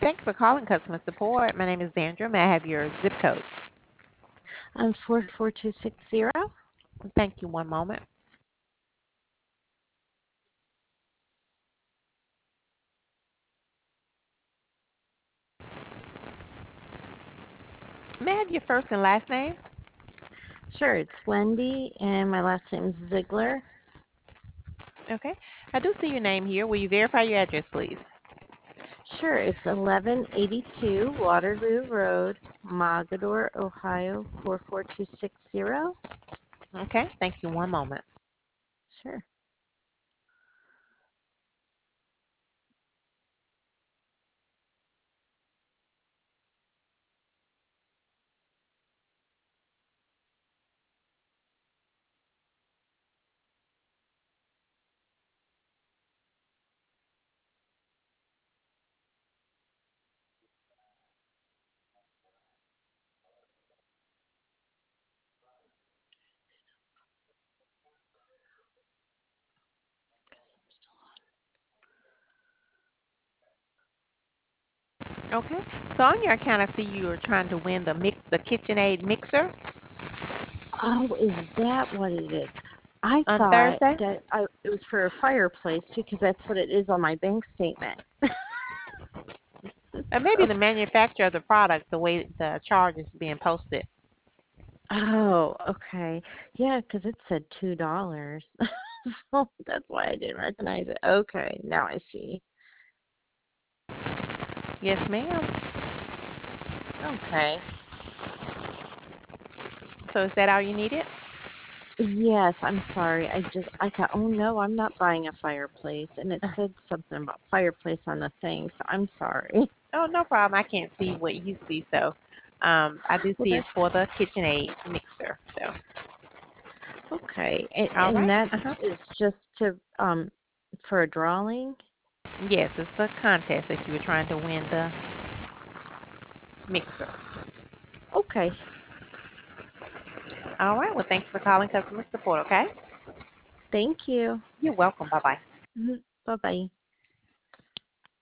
Thank you for calling customer support. My name is Sandra. May I have your zip code? 44260. Thank you. One moment. May I have your first and last name? Sure, it's Wendy, and my last name is Ziegler. Okay. I do see your name here. Will you verify your address, please? Sure, it's 1182 Waterloo Road, Mogador, Ohio 44260. Okay. Thank you. One moment. Sure. Okay. So on your account, I see you are trying to win the KitchenAid mixer Oh, is that what it is? I on thought Thursday. that it was for a fireplace too, because that's what it is on my bank statement. Or maybe the manufacturer of the product, the way the charge is being posted. Oh, okay. Yeah, because it said $2. So that's why I didn't recognize it. Okay, now I see. Yes, ma'am. Okay. So is that all you needed? Yes, I'm sorry. I thought, oh no, I'm not buying a fireplace. And it said something about fireplace on the thing, so I'm sorry. Oh, no problem. I can't see what you see, so I do Well, see it's that's for the KitchenAid mixer. So, okay. all And right. that Uh-huh. is just to for a drawing? Yes, it's a contest that you were trying to win the mixer. Okay. All right. Well, thank you for calling customer support. Okay. Thank you. You're welcome. Bye bye. Bye-bye.